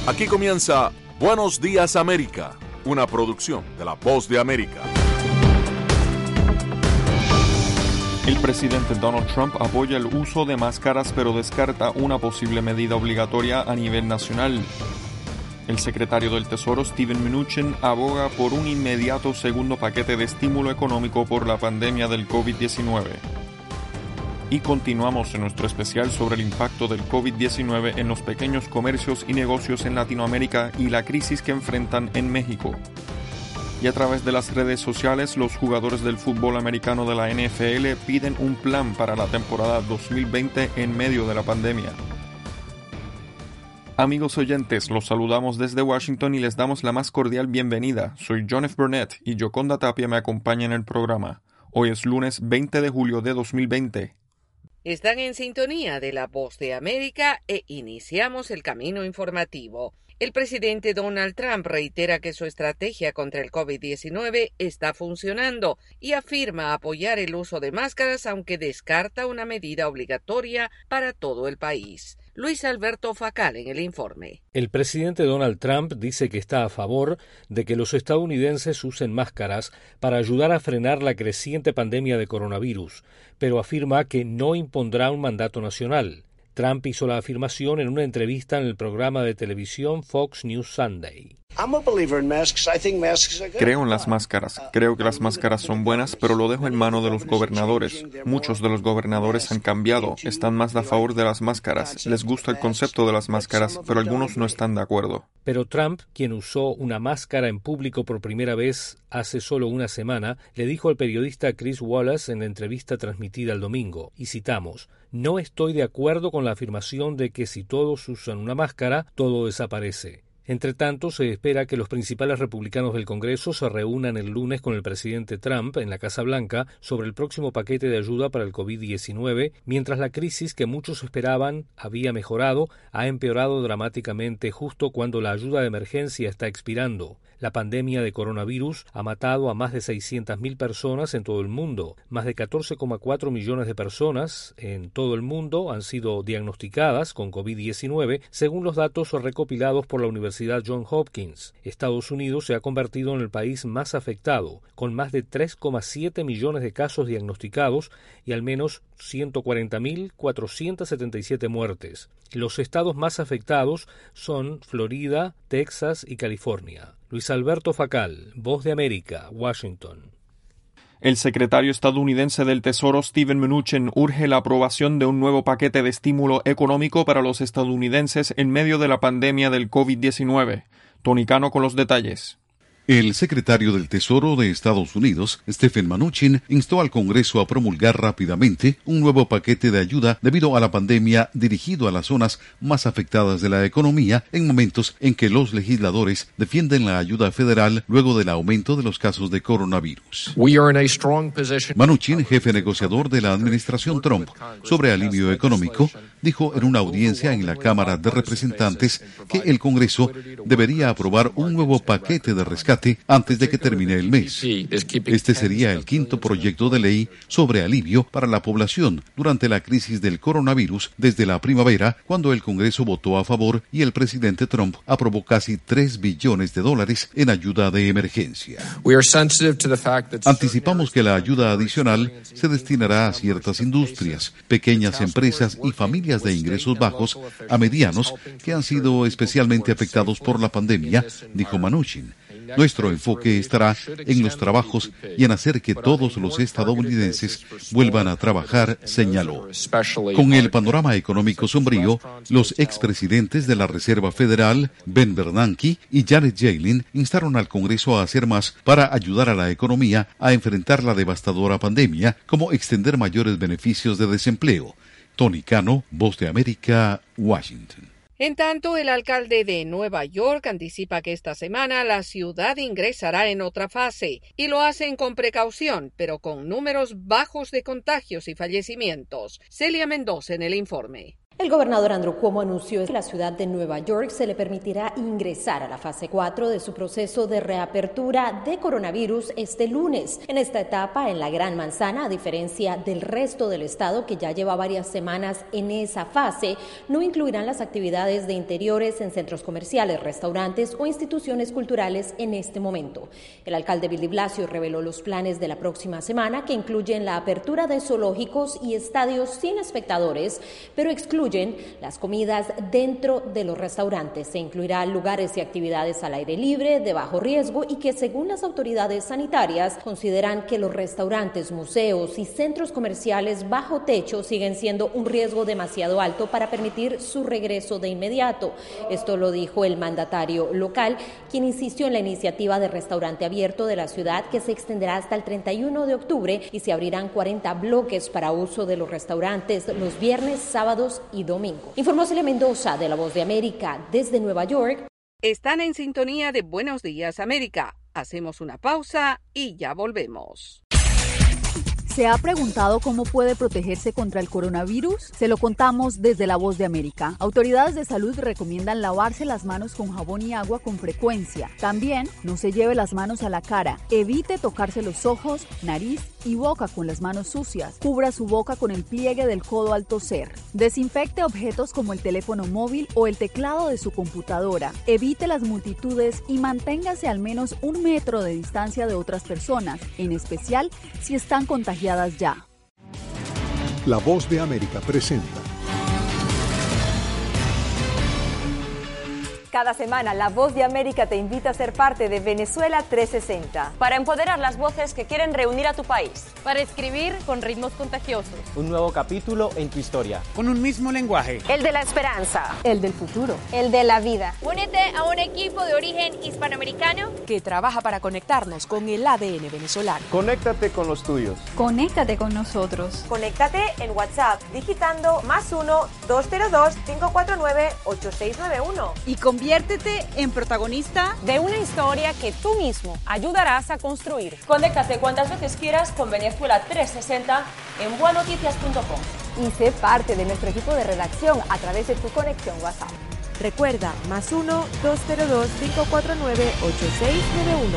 Aquí comienza Buenos Días América, una producción de La Voz de América. El presidente Donald Trump apoya el uso de máscaras, pero descarta una posible medida obligatoria a nivel nacional. El secretario del Tesoro, Steven Mnuchin, aboga por un inmediato segundo paquete de estímulo económico por la pandemia del COVID-19. Y continuamos en nuestro especial sobre el impacto del COVID-19 en los pequeños comercios y negocios en Latinoamérica y la crisis que enfrentan en México. Y a través de las redes sociales, los jugadores del fútbol americano de la NFL piden un plan para la temporada 2020 en medio de la pandemia. Amigos oyentes, los saludamos desde Washington y les damos la más cordial bienvenida. Soy John F. Burnett y Yoconda Tapia me acompaña en el programa. Hoy es lunes 20 de julio de 2020. Están en sintonía de La Voz de América e iniciamos el camino informativo. El presidente Donald Trump reitera que su estrategia contra el COVID-19 está funcionando y afirma apoyar el uso de máscaras, aunque descarta una medida obligatoria para todo el país. Luis Alberto Facal en el informe. El presidente Donald Trump dice que está a favor de que los estadounidenses usen máscaras para ayudar a frenar la creciente pandemia de coronavirus, pero afirma que no impondrá un mandato nacional. Trump hizo la afirmación en una entrevista en el programa de televisión Fox News Sunday. Creo en las máscaras. Creo que las máscaras son buenas, pero lo dejo en mano de los gobernadores. Muchos de los gobernadores han cambiado, están más a favor de las máscaras. Les gusta el concepto de las máscaras, pero algunos no están de acuerdo. Pero Trump, quien usó una máscara en público por primera vez hace solo una semana, le dijo al periodista Chris Wallace en la entrevista transmitida el domingo, y citamos: "No estoy de acuerdo con la afirmación de que si todos usan una máscara, todo desaparece". Entre tanto, se espera que los principales republicanos del Congreso se reúnan el lunes con el presidente Trump en la Casa Blanca sobre el próximo paquete de ayuda para el COVID-19, mientras la crisis que muchos esperaban había mejorado, ha empeorado dramáticamente justo cuando la ayuda de emergencia está expirando. La pandemia de coronavirus ha matado a más de 600.000 personas en todo el mundo. Más de 14,4 millones de personas en todo el mundo han sido diagnosticadas con COVID-19, según los datos recopilados por la Universidad Johns Hopkins. Estados Unidos se ha convertido en el país más afectado, con más de 3,7 millones de casos diagnosticados y al menos 140.477 muertes. Los estados más afectados son Florida, Texas y California. Luis Alberto Facal, Voz de América, Washington. El secretario estadounidense del Tesoro, Steven Mnuchin, urge la aprobación de un nuevo paquete de estímulo económico para los estadounidenses en medio de la pandemia del COVID-19. Tony Cano con los detalles. El secretario del Tesoro de Estados Unidos, Steven Mnuchin, instó al Congreso a promulgar rápidamente un nuevo paquete de ayuda debido a la pandemia dirigido a las zonas más afectadas de la economía en momentos en que los legisladores defienden la ayuda federal luego del aumento de los casos de coronavirus. Mnuchin, jefe negociador de la administración Trump sobre alivio económico, dijo en una audiencia en la Cámara de Representantes que el Congreso debería aprobar un nuevo paquete de rescate antes de que termine el mes. Este sería el quinto proyecto de ley sobre alivio para la población durante la crisis del coronavirus desde la primavera, cuando el Congreso votó a favor y el presidente Trump aprobó casi $3 billones en ayuda de emergencia. Anticipamos que la ayuda adicional se destinará a ciertas industrias, pequeñas empresas y familias de ingresos bajos a medianos que han sido especialmente afectados por la pandemia, dijo Mnuchin. Nuestro enfoque estará en los trabajos y en hacer que todos los estadounidenses vuelvan a trabajar, señaló. Con el panorama económico sombrío, los expresidentes de la Reserva Federal, Ben Bernanke y Janet Yellen, instaron al Congreso a hacer más para ayudar a la economía a enfrentar la devastadora pandemia, como extender mayores beneficios de desempleo. Tony Cano, Voz de América, Washington. En tanto, el alcalde de Nueva York anticipa que esta semana la ciudad ingresará en otra fase y lo hacen con precaución, pero con números bajos de contagios y fallecimientos. Celia Mendoza en el informe. El gobernador Andrew Cuomo anunció que la ciudad de Nueva York se le permitirá ingresar a la fase 4 de su proceso de reapertura de coronavirus este lunes. En esta etapa, en la Gran Manzana, a diferencia del resto del estado que ya lleva varias semanas en esa fase, no incluirán las actividades de interiores en centros comerciales, restaurantes o instituciones culturales en este momento. El alcalde Bill de Blasio reveló los planes de la próxima semana, que incluyen la apertura de zoológicos y estadios sin espectadores, pero excluyen las comidas dentro de los restaurantes. Se incluirán lugares y actividades al aire libre, de bajo riesgo, y que según las autoridades sanitarias consideran que los restaurantes, museos y centros comerciales bajo techo siguen siendo un riesgo demasiado alto para permitir su regreso de inmediato. Esto lo dijo el mandatario local, quien insistió en la iniciativa de restaurante abierto de la ciudad, que se extenderá hasta el 31 de octubre y se abrirán 40 bloques para uso de los restaurantes los viernes, sábados y domingo. Informó Celia Mendoza, de La Voz de América, desde Nueva York. Están en sintonía de Buenos Días América. Hacemos una pausa y ya volvemos. ¿Se ha preguntado cómo puede protegerse contra el coronavirus? Se lo contamos desde La Voz de América. Autoridades de salud recomiendan lavarse las manos con jabón y agua con frecuencia. También no se lleve las manos a la cara. Evite tocarse los ojos, nariz y boca con las manos sucias. Cubra su boca con el pliegue del codo al toser. Desinfecte objetos como el teléfono móvil o el teclado de su computadora. Evite las multitudes y manténgase al menos 1 metro de distancia de otras personas, en especial si están contagiadas ya. La Voz de América presenta. Cada semana, La Voz de América te invita a ser parte de Venezuela 360. Para empoderar las voces que quieren reunir a tu país. Para escribir con ritmos contagiosos. Un nuevo capítulo en tu historia. Con un mismo lenguaje. El de la esperanza. El del futuro. El de la vida. Únete a un equipo de origen hispanoamericano que trabaja para conectarnos con el ADN venezolano. Conéctate con los tuyos. Conéctate con nosotros. Conéctate en WhatsApp digitando +1 202 549 8691. Y conviértete en protagonista de una historia que tú mismo ayudarás a construir. Conéctate cuantas veces quieras con Venezuela 360 en buenoticias.com. Y sé parte de nuestro equipo de redacción a través de tu conexión WhatsApp. Recuerda, +1 202 549 8691.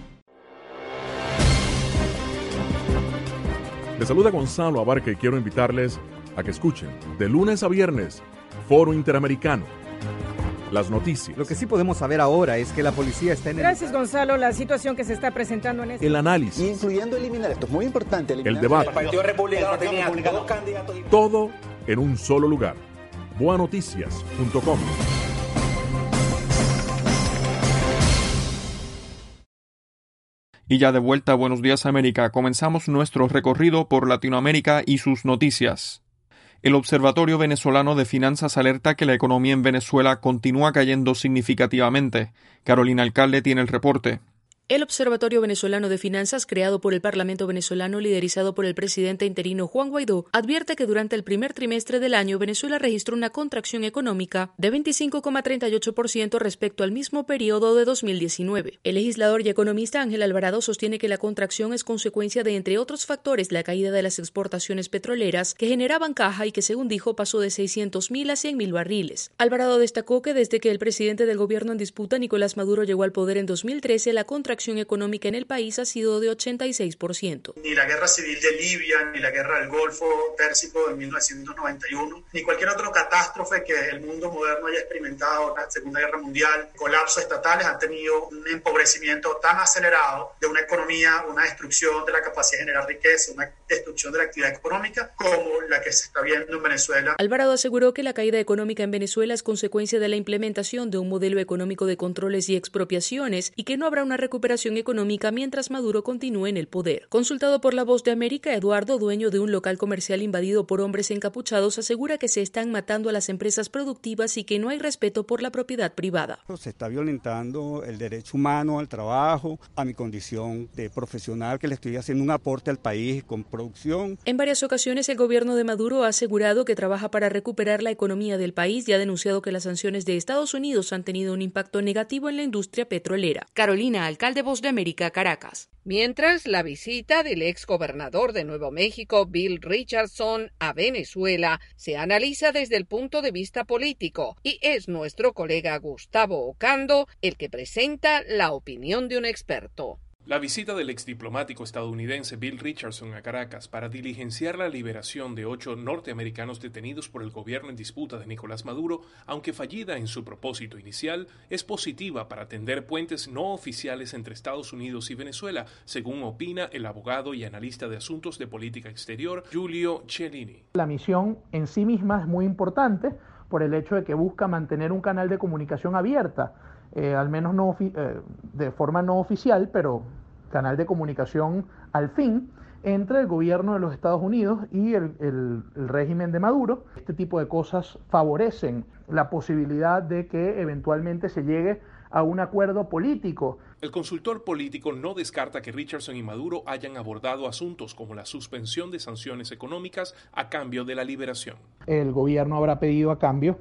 Les saluda Gonzalo Abarca y quiero invitarles a que escuchen de lunes a viernes Foro Interamericano. Las noticias. Lo que sí podemos saber ahora es que la policía está en Gracias, Gonzalo. La situación que se está presentando en este... El análisis. Incluyendo eliminar, esto es muy importante. El debate. El Partido Republicano tenía 2 candidatos. Todo en un solo lugar. Buenoticias.com. Y ya de vuelta a Buenos Días América, comenzamos nuestro recorrido por Latinoamérica y sus noticias. El Observatorio Venezolano de Finanzas alerta que la economía en Venezuela continúa cayendo significativamente. Carolina Alcalde tiene el reporte. El Observatorio Venezolano de Finanzas, creado por el Parlamento venezolano liderizado por el presidente interino Juan Guaidó, advierte que durante el primer trimestre del año Venezuela registró una contracción económica de 25,38% respecto al mismo periodo de 2019. El legislador y economista Ángel Alvarado sostiene que la contracción es consecuencia de, entre otros factores, la caída de las exportaciones petroleras que generaban caja y que, según dijo, pasó de 600.000 a 100.000 barriles. Alvarado destacó que desde que el presidente del gobierno en disputa, Nicolás Maduro, llegó al poder en 2013, la contracción económica en el país ha sido de 86%. Ni la guerra civil de Libia, ni la guerra del Golfo Pérsico de 1991, ni cualquier otra catástrofe que el mundo moderno haya experimentado, la Segunda Guerra Mundial, colapsos estatales, han tenido un empobrecimiento tan acelerado de una economía, una destrucción de la capacidad de generar riqueza, una destrucción de la actividad económica, como la que se está viendo en Venezuela. Alvarado aseguró que la caída económica en Venezuela es consecuencia de la implementación de un modelo económico de controles y expropiaciones y que no habrá una recuperación económica mientras Maduro continúe en el poder. Consultado por La Voz de América, Eduardo, dueño de un local comercial invadido por hombres encapuchados, asegura que se están matando a las empresas productivas y que no hay respeto por la propiedad privada. Se está violentando el derecho humano al trabajo, a mi condición de profesional, que le estoy haciendo un aporte al país con producción. En varias ocasiones el gobierno de Maduro ha asegurado que trabaja para recuperar la economía del país y ha denunciado que las sanciones de Estados Unidos han tenido un impacto negativo en la industria petrolera. Carolina Alcalde, Nacional de Voz de América, Caracas. Mientras, la visita del ex gobernador de Nuevo México, Bill Richardson, a Venezuela se analiza desde el punto de vista político y es nuestro colega Gustavo Ocando el que presenta la opinión de un experto. La visita del exdiplomático estadounidense Bill Richardson a Caracas para diligenciar la liberación de 8 norteamericanos detenidos por el gobierno en disputa de Nicolás Maduro, aunque fallida en su propósito inicial, es positiva para tender puentes no oficiales entre Estados Unidos y Venezuela, según opina el abogado y analista de asuntos de política exterior Giulio Cellini. La misión en sí misma es muy importante por el hecho de que busca mantener un canal de comunicación abierta, al menos no de forma no oficial, pero canal de comunicación al fin, entre el gobierno de los Estados Unidos y el régimen de Maduro. Este tipo de cosas favorecen la posibilidad de que eventualmente se llegue a un acuerdo político. El consultor político no descarta que Richardson y Maduro hayan abordado asuntos como la suspensión de sanciones económicas a cambio de la liberación. El gobierno habrá pedido a cambio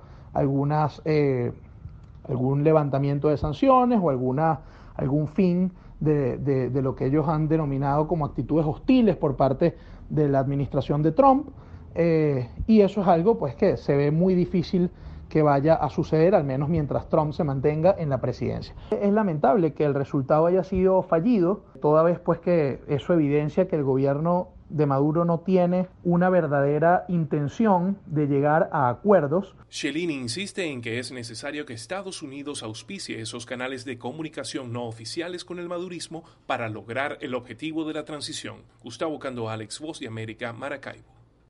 algún levantamiento de sanciones o algún fin de lo que ellos han denominado como actitudes hostiles por parte de la administración de Trump, y eso es algo pues que se ve muy difícil que vaya a suceder, al menos mientras Trump se mantenga en la presidencia. Es lamentable que el resultado haya sido fallido, toda vez pues que eso evidencia que el gobierno de Maduro no tiene una verdadera intención de llegar a acuerdos. Cellini insiste en que es necesario que Estados Unidos auspicie esos canales de comunicación no oficiales con el madurismo para lograr el objetivo de la transición. Gustavo Ocando, Alex, Voz de América, Maracaibo.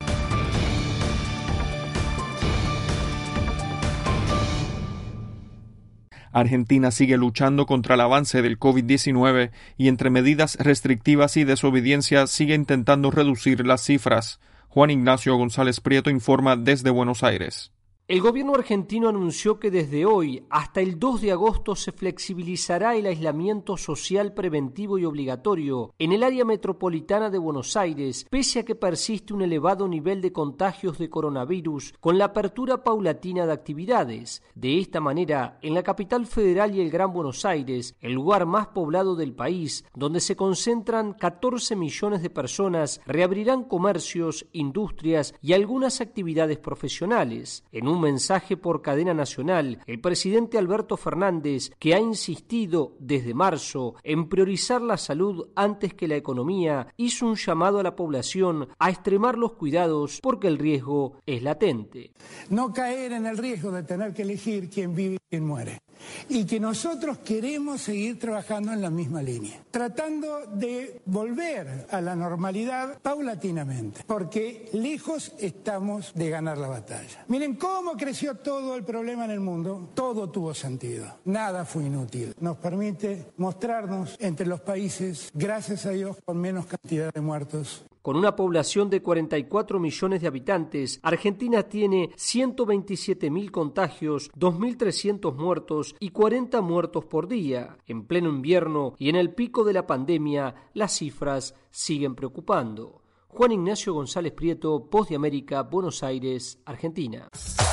Argentina sigue luchando contra el avance del COVID-19 y entre medidas restrictivas y desobediencia sigue intentando reducir las cifras. Juan Ignacio González Prieto informa desde Buenos Aires. El gobierno argentino anunció que desde hoy hasta el 2 de agosto se flexibilizará el aislamiento social preventivo y obligatorio en el área metropolitana de Buenos Aires, pese a que persiste un elevado nivel de contagios de coronavirus con la apertura paulatina de actividades. De esta manera, en la capital federal y el Gran Buenos Aires, el lugar más poblado del país, donde se concentran 14 millones de personas, reabrirán comercios, industrias y algunas actividades profesionales. En un mensaje por cadena nacional, el presidente Alberto Fernández, que ha insistido desde marzo en priorizar la salud antes que la economía, hizo un llamado a la población a extremar los cuidados porque el riesgo es latente. No caer en el riesgo de tener que elegir quién vive y quién muere. Y que nosotros queremos seguir trabajando en la misma línea, tratando de volver a la normalidad paulatinamente, porque lejos estamos de ganar la batalla. Miren cómo creció todo el problema en el mundo, todo tuvo sentido, nada fue inútil. Nos permite mostrarnos entre los países, gracias a Dios, con menos cantidad de muertos. Con una población de 44 millones de habitantes, Argentina tiene 127.000 contagios, 2.300 muertos y 40 muertos por día. En pleno invierno y en el pico de la pandemia, las cifras siguen preocupando. Juan Ignacio González Prieto, Voz de América, Buenos Aires, Argentina.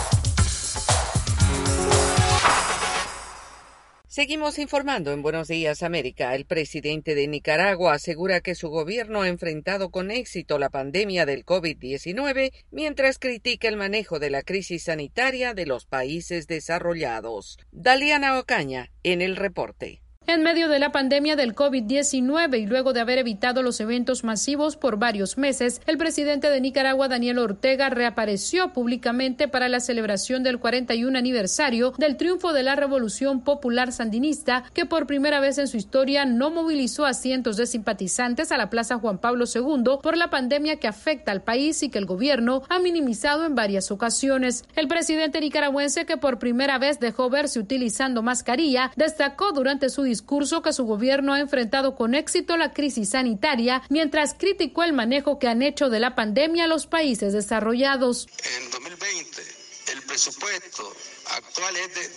Seguimos informando en Buenos Días América. El presidente de Nicaragua asegura que su gobierno ha enfrentado con éxito la pandemia del COVID-19 mientras critica el manejo de la crisis sanitaria de los países desarrollados. Daliana Ocaña en el reporte. En medio de la pandemia del COVID-19 y luego de haber evitado los eventos masivos por varios meses, el presidente de Nicaragua, Daniel Ortega, reapareció públicamente para la celebración del 41 aniversario del triunfo de la Revolución Popular Sandinista, que por primera vez en su historia no movilizó a cientos de simpatizantes a la Plaza Juan Pablo II por la pandemia que afecta al país y que el gobierno ha minimizado en varias ocasiones. El presidente nicaragüense, que por primera vez dejó verse utilizando mascarilla, destacó durante su discurso que su gobierno ha enfrentado con éxito la crisis sanitaria, mientras criticó el manejo que han hecho de la pandemia los países desarrollados. En 2020, el presupuesto actual es de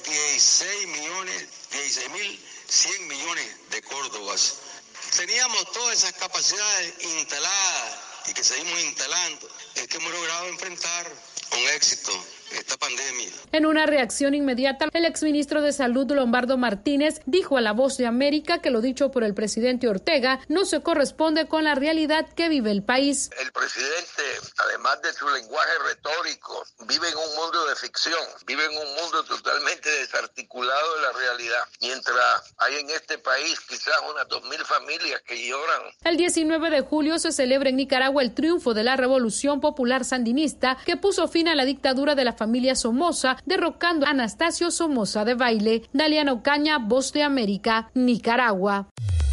16.100 millones de córdobas. Teníamos todas esas capacidades instaladas y que seguimos instalando. Es que hemos logrado enfrentar con éxito esta pandemia. En una reacción inmediata, el exministro de Salud Lombardo Martínez dijo a La Voz de América que lo dicho por el presidente Ortega no se corresponde con la realidad que vive el país. El presidente, además de su lenguaje retórico, vive en un mundo de ficción, vive en un mundo totalmente desarticulado de la realidad, mientras hay en este país quizás unas 2.000 familias que lloran. El 19 de julio se celebra en Nicaragua el triunfo de la Revolución Popular Sandinista que puso fin a la dictadura de la familia Somoza, derrocando a Anastasio Somoza de Baile. Daliana Ocaña, Voz de América, Nicaragua.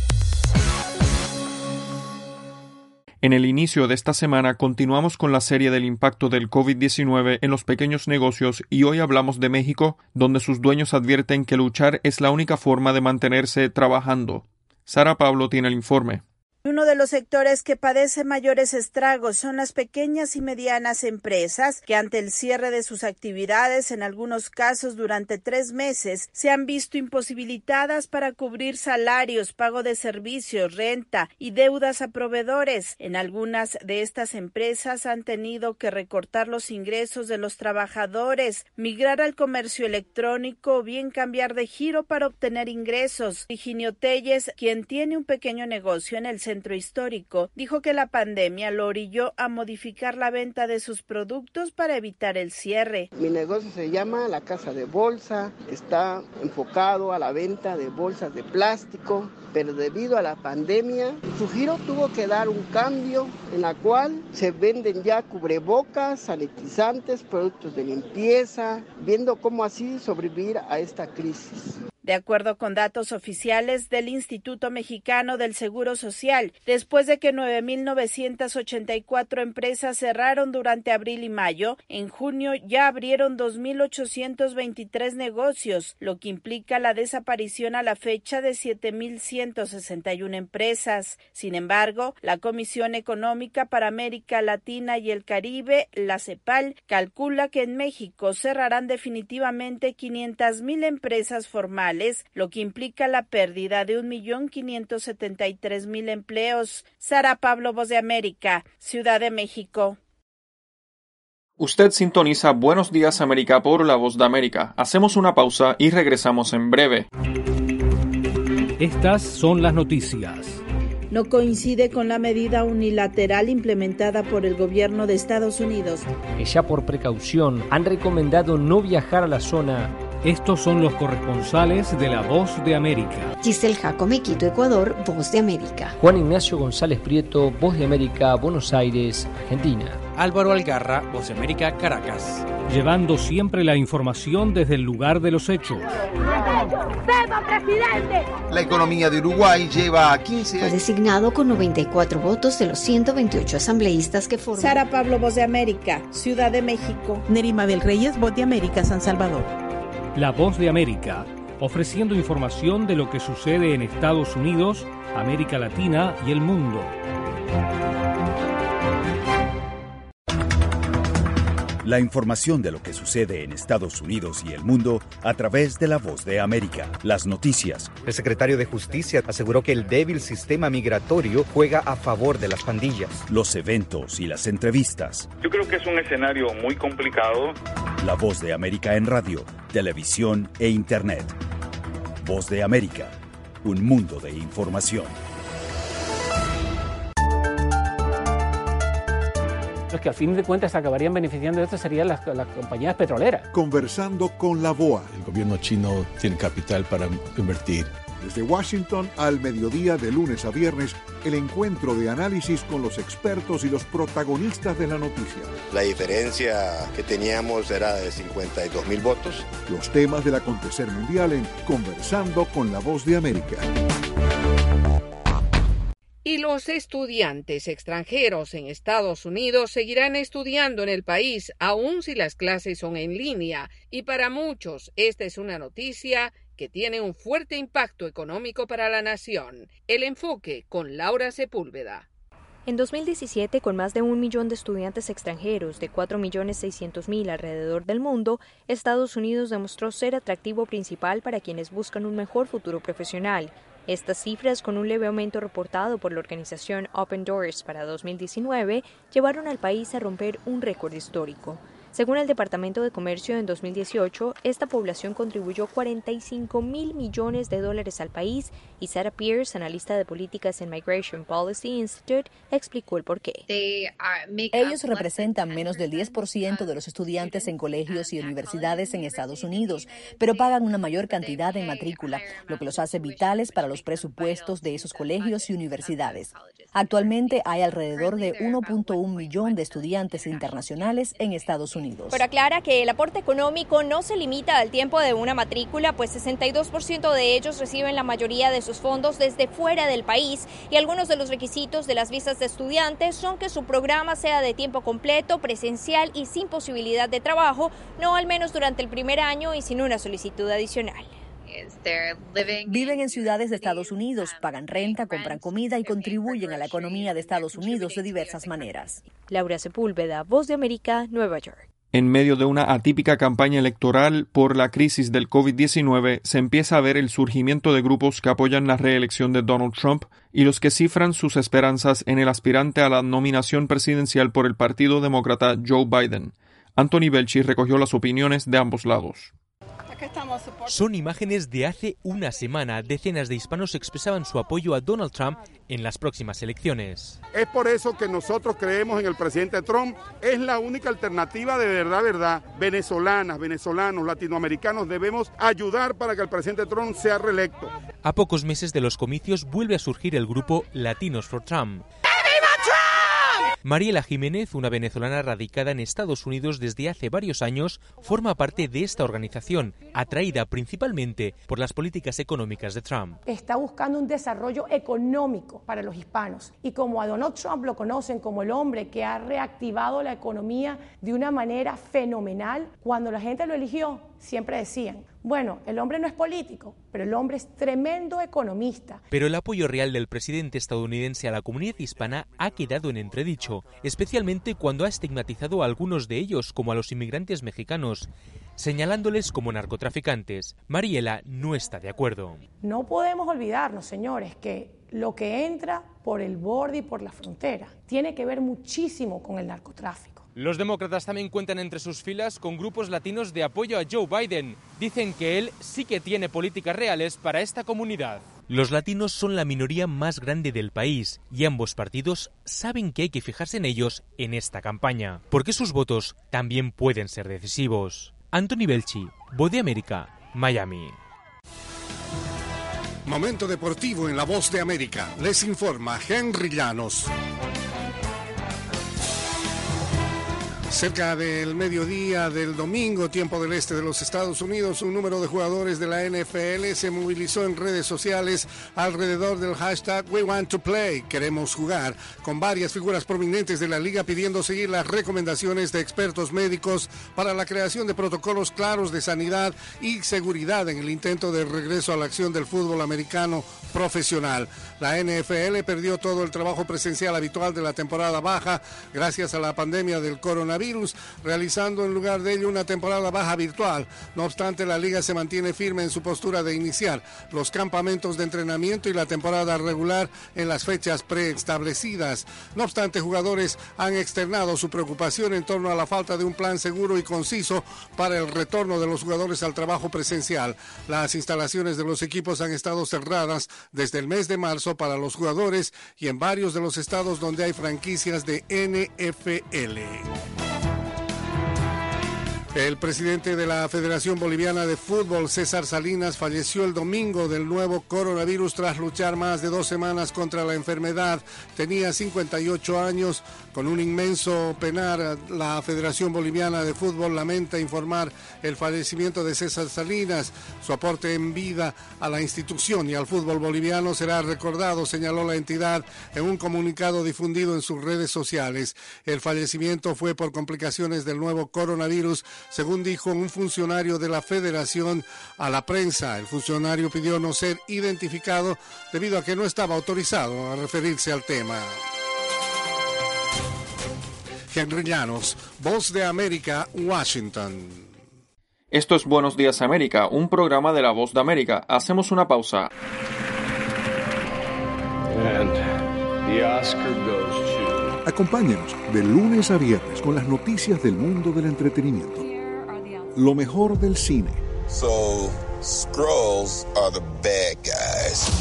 En el inicio de esta semana continuamos con la serie del impacto del COVID-19 en los pequeños negocios y hoy hablamos de México, donde sus dueños advierten que luchar es la única forma de mantenerse trabajando. Sara Pablo tiene el informe. Uno de los sectores que padece mayores estragos son las pequeñas y medianas empresas que ante el cierre de sus actividades, en algunos casos durante 3 meses, se han visto imposibilitadas para cubrir salarios, pago de servicios, renta y deudas a proveedores. En algunas de estas empresas han tenido que recortar los ingresos de los trabajadores, migrar al comercio electrónico o bien cambiar de giro para obtener ingresos. Virginio Telles, quien tiene un pequeño negocio en el centro histórico, dijo que la pandemia lo orilló a modificar la venta de sus productos para evitar el cierre. Mi negocio se llama La Casa de Bolsa, está enfocado a la venta de bolsas de plástico, pero debido a la pandemia, su giro tuvo que dar un cambio en la cual se venden ya cubrebocas, sanitizantes, productos de limpieza, viendo cómo así sobrevivir a esta crisis. De acuerdo con datos oficiales del Instituto Mexicano del Seguro Social, después de que 9.984 empresas cerraron durante abril y mayo, en junio ya abrieron 2.823 negocios, lo que implica la desaparición a la fecha de 7.161 empresas. Sin embargo, la Comisión Económica para América Latina y el Caribe, la CEPAL, calcula que en México cerrarán definitivamente 500,000 empresas formales, lo que implica la pérdida de 1.573.000 empleos. Sara Pablo, Voz de América, Ciudad de México. Usted sintoniza Buenos Días América por La Voz de América. Hacemos una pausa y regresamos en breve. Estas son las noticias. No coincide con la medida unilateral implementada por el gobierno de Estados Unidos. Que ya por precaución han recomendado no viajar a la zona. Estos son los corresponsales de La Voz de América. Giselle Jacome, Quito, Ecuador, Voz de América. Juan Ignacio González Prieto, Voz de América, Buenos Aires, Argentina. Álvaro Algarra, Voz de América, Caracas. Llevando siempre la información desde el lugar de los hechos. ¡Viva, presidente! La economía de Uruguay lleva a 15 años. Fue designado con 94 votos de los 128 asambleístas que forman. Sara Pablo, Voz de América, Ciudad de México. Nerima Bel Reyes, Voz de América, San Salvador. La Voz de América, ofreciendo información de lo que sucede en Estados Unidos, América Latina y el mundo. La información de lo que sucede en Estados Unidos y el mundo a través de La Voz de América. Las noticias. El secretario de Justicia aseguró que el débil sistema migratorio juega a favor de las pandillas. Los eventos y las entrevistas. Yo creo que es un escenario muy complicado. La Voz de América en radio, televisión e internet. Voz de América, un mundo de información. Los que al fin de cuentas acabarían beneficiando de esto serían las compañías petroleras. Conversando con la BOA. El gobierno chino tiene capital para invertir. Desde Washington al mediodía de lunes a viernes, el encuentro de análisis con los expertos y los protagonistas de la noticia. La diferencia que teníamos era de 52,000 votos. Los temas del acontecer mundial en Conversando con la Voz de América. Y los estudiantes extranjeros en Estados Unidos seguirán estudiando en el país, aun si las clases son en línea. Y para muchos, esta es una noticia que tiene un fuerte impacto económico para la nación. El enfoque con Laura Sepúlveda. En 2017, con más de 1 millón de estudiantes extranjeros de 4.600.000 alrededor del mundo, Estados Unidos demostró ser atractivo principal para quienes buscan un mejor futuro profesional. Estas cifras, con un leve aumento reportado por la organización Open Doors para 2019, llevaron al país a romper un récord histórico. Según el Departamento de Comercio, en 2018, esta población contribuyó $45.000 millones al país, y Sarah Pierce, analista de políticas en Migration Policy Institute, explicó el porqué. Ellos representan menos del 10% de los estudiantes en colegios y universidades en Estados Unidos, pero pagan una mayor cantidad en matrícula, lo que los hace vitales para los presupuestos de esos colegios y universidades. Actualmente hay alrededor de 1.1 millón de estudiantes internacionales en Estados Unidos. Pero aclara que el aporte económico no se limita al tiempo de una matrícula, pues 62% de ellos reciben la mayoría de sus fondos desde fuera del país, y algunos de los requisitos de las visas de estudiantes son que su programa sea de tiempo completo, presencial y sin posibilidad de trabajo, no al menos durante el primer año y sin una solicitud adicional. Viven en ciudades de Estados Unidos, pagan renta, compran comida y contribuyen a la economía de Estados Unidos de diversas maneras. Laura Sepúlveda, Voz de América, Nueva York. En medio de una atípica campaña electoral por la crisis del COVID-19, se empieza a ver el surgimiento de grupos que apoyan la reelección de Donald Trump y los que cifran sus esperanzas en el aspirante a la nominación presidencial por el Partido Demócrata Joe Biden. Anthony Belchi recogió las opiniones de ambos lados. Son imágenes de hace una semana. Decenas de hispanos expresaban su apoyo a Donald Trump en las próximas elecciones. Es por eso que nosotros creemos en el presidente Trump. Es la única alternativa de verdad. Venezolanas, venezolanos, latinoamericanos debemos ayudar para que el presidente Trump sea reelecto. A pocos meses de los comicios vuelve a surgir el grupo Latinos for Trump. Mariela Jiménez, una venezolana radicada en Estados Unidos desde hace varios años, forma parte de esta organización, atraída principalmente por las políticas económicas de Trump. Está buscando un desarrollo económico para los hispanos, y como a Donald Trump lo conocen como el hombre que ha reactivado la economía de una manera fenomenal, cuando la gente lo eligió, siempre decían, bueno, el hombre no es político, pero el hombre es tremendo economista. Pero el apoyo real del presidente estadounidense a la comunidad hispana ha quedado en entredicho, especialmente cuando ha estigmatizado a algunos de ellos, como a los inmigrantes mexicanos, señalándoles como narcotraficantes. Mariela no está de acuerdo. No podemos olvidarnos, señores, que lo que entra por el borde y por la frontera tiene que ver muchísimo con el narcotráfico. Los demócratas también cuentan entre sus filas con grupos latinos de apoyo a Joe Biden. Dicen que él sí que tiene políticas reales para esta comunidad. Los latinos son la minoría más grande del país y ambos partidos saben que hay que fijarse en ellos en esta campaña, porque sus votos también pueden ser decisivos. Anthony Belchi, Voz de América, Miami. Momento deportivo en La Voz de América. Les informa Henry Llanos. Cerca del mediodía del domingo, tiempo del este de los Estados Unidos, un número de jugadores de la NFL se movilizó en redes sociales alrededor del hashtag We Want to Play, queremos jugar, con varias figuras prominentes de la liga pidiendo seguir las recomendaciones de expertos médicos para la creación de protocolos claros de sanidad y seguridad en el intento de regreso a la acción del fútbol americano profesional. La NFL perdió todo el trabajo presencial habitual de la temporada baja gracias a la pandemia del coronavirus, realizando en lugar de ello una temporada baja virtual. No obstante, la liga se mantiene firme en su postura de iniciar los campamentos de entrenamiento y la temporada regular en las fechas preestablecidas. No obstante, jugadores han externado su preocupación en torno a la falta de un plan seguro y conciso para el retorno de los jugadores al trabajo presencial. Las instalaciones de los equipos han estado cerradas desde el mes de marzo para los jugadores y en varios de los estados donde hay franquicias de NFL. El presidente de la Federación Boliviana de Fútbol, César Salinas, falleció el domingo del nuevo coronavirus tras luchar más de 2 semanas contra la enfermedad. Tenía 58 años. Con un inmenso penar, la Federación Boliviana de Fútbol lamenta informar el fallecimiento de César Salinas. Su aporte en vida a la institución y al fútbol boliviano será recordado, señaló la entidad en un comunicado difundido en sus redes sociales. El fallecimiento fue por complicaciones del nuevo coronavirus, según dijo un funcionario de la federación a la prensa. El funcionario pidió no ser identificado debido a que no estaba autorizado a referirse al tema. Henry Llanos, Voz de América, Washington. Esto es Buenos Días América, un programa de La Voz de América. Hacemos una pausa. And the Oscar goes to... Acompáñenos de lunes a viernes con las noticias del mundo del entretenimiento. Lo mejor del cine. So, Skrulls are the bad guys.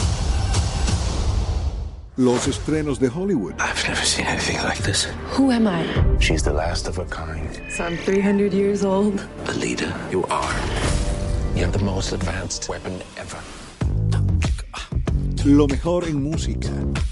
Los estrenos de Hollywood. I've never seen anything like this. Who am I? She's the last of her kind. So I'm 300 years old. The leader you are. You have the most advanced weapon ever. Lo mejor en música.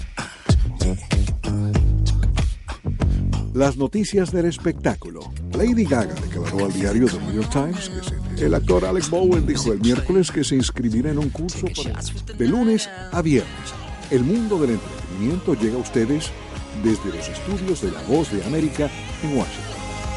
Las noticias del espectáculo. Lady Gaga declaró al diario The New York Times que el actor Alec Baldwin dijo el miércoles que se inscribirá en un curso de lunes a viernes. El mundo del entretenimiento llega a ustedes desde los estudios de La Voz de América en Washington.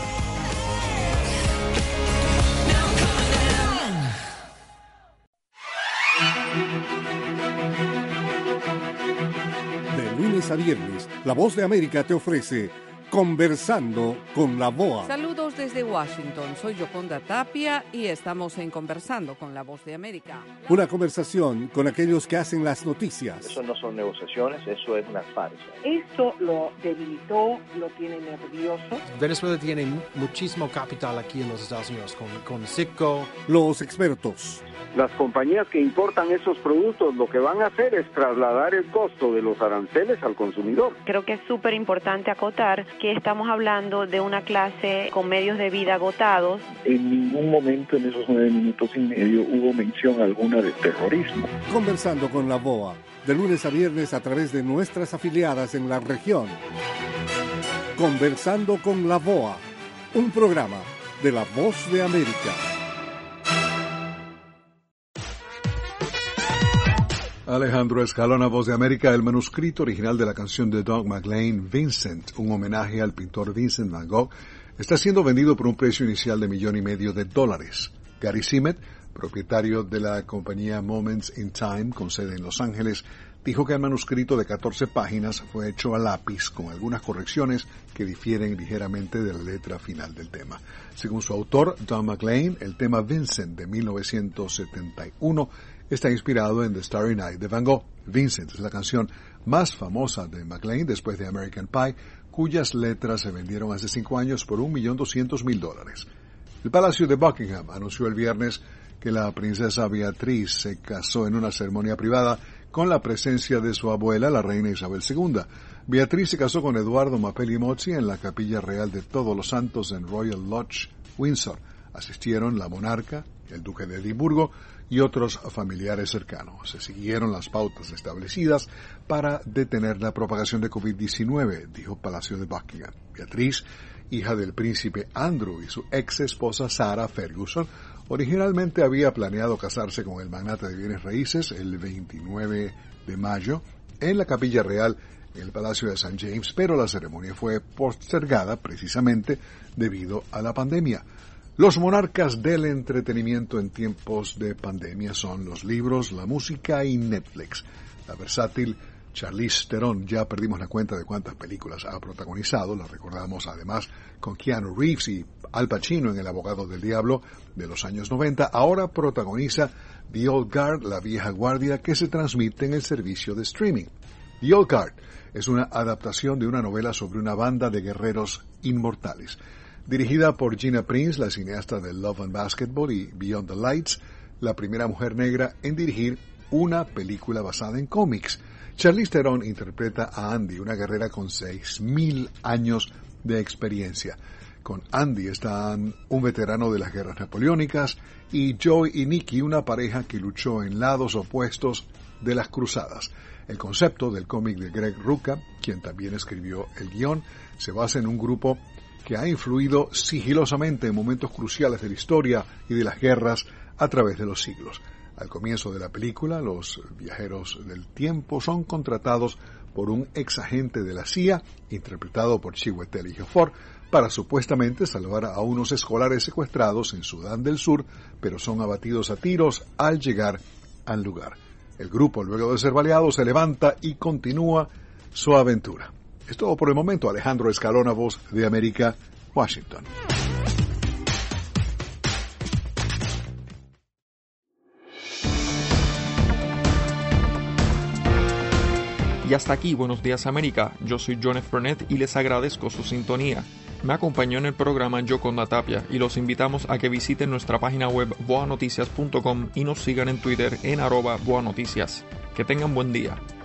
De lunes a viernes, La Voz de América te ofrece Conversando con la VOA. Saludos desde Washington, soy Yoconda Tapia y estamos en Conversando con la Voz de América. Una conversación con aquellos que hacen las noticias. Eso no son negociaciones, eso es una farsa. Esto lo debilitó, lo tiene nervioso. Venezuela tiene muchísimo capital aquí en los Estados Unidos, con Citgo. Los expertos. Las compañías que importan esos productos lo que van a hacer es trasladar el costo de los aranceles al consumidor. Creo que es súper importante acotar que estamos hablando de una clase con medios de vida agotados. En ningún momento en esos 9 minutos y medio hubo mención alguna de terrorismo. Conversando con la VOA, de lunes a viernes a través de nuestras afiliadas en la región. Conversando con la VOA, un programa de La Voz de América. Alejandro Escalona, Voz de América. El manuscrito original de la canción de Doug McLean, Vincent, un homenaje al pintor Vincent Van Gogh, está siendo vendido por un precio inicial de $1.5 million. Gary Simet, propietario de la compañía Moments in Time, con sede en Los Ángeles, dijo que el manuscrito de 14 páginas fue hecho a lápiz con algunas correcciones que difieren ligeramente de la letra final del tema. Según su autor, Doug McLean, el tema Vincent de 1971 está inspirado en The Starry Night de Van Gogh. Vincent es la canción más famosa de McLean después de American Pie, cuyas letras se vendieron hace 5 años por $1.200.000. El Palacio de Buckingham anunció el viernes que la princesa Beatriz se casó en una ceremonia privada con la presencia de su abuela, la reina Isabel II. Beatriz se casó con Eduardo Mapelli Mozzi en la Capilla Real de Todos los Santos en Royal Lodge, Windsor. Asistieron la monarca, el duque de Edimburgo y otros familiares cercanos. Se siguieron las pautas establecidas para detener la propagación de COVID-19, dijo Palacio de Buckingham. Beatriz, hija del príncipe Andrew y su ex esposa Sarah Ferguson, originalmente había planeado casarse con el magnate de bienes raíces el 29 de mayo en la Capilla Real en el Palacio de St. James, pero la ceremonia fue postergada precisamente debido a la pandemia. Los monarcas del entretenimiento en tiempos de pandemia son los libros, la música y Netflix. La versátil Charlize Theron, ya perdimos la cuenta de cuántas películas ha protagonizado, la recordamos además con Keanu Reeves y Al Pacino en El abogado del diablo de los años 90, ahora protagoniza The Old Guard, la vieja guardia, que se transmite en el servicio de streaming. The Old Guard es una adaptación de una novela sobre una banda de guerreros inmortales. Dirigida por Gina Prince, la cineasta de Love and Basketball y Beyond the Lights, la primera mujer negra en dirigir una película basada en cómics. Charlize Theron interpreta a Andy, una guerrera con 6.000 años de experiencia. Con Andy están un veterano de las guerras napoleónicas y Joy y Nikki, una pareja que luchó en lados opuestos de las cruzadas. El concepto del cómic de Greg Rucka, quien también escribió el guión, se basa en un grupo que ha influido sigilosamente en momentos cruciales de la historia y de las guerras a través de los siglos. Al comienzo de la película, los viajeros del tiempo son contratados por un exagente de la CIA, interpretado por Chiwetel Ejiofor, para supuestamente salvar a unos escolares secuestrados en Sudán del Sur, pero son abatidos a tiros al llegar al lugar. El grupo, luego de ser baleado, se levanta y continúa su aventura. Es todo por el momento. Alejandro Escalona, Voz de América, Washington. Y hasta aquí, Buenos Días América. Yo soy John F. Burnett y les agradezco su sintonía. Me acompañó en el programa Yoconda Tapia y los invitamos a que visiten nuestra página web boanoticias.com y nos sigan en Twitter en @boanoticias. Que tengan buen día.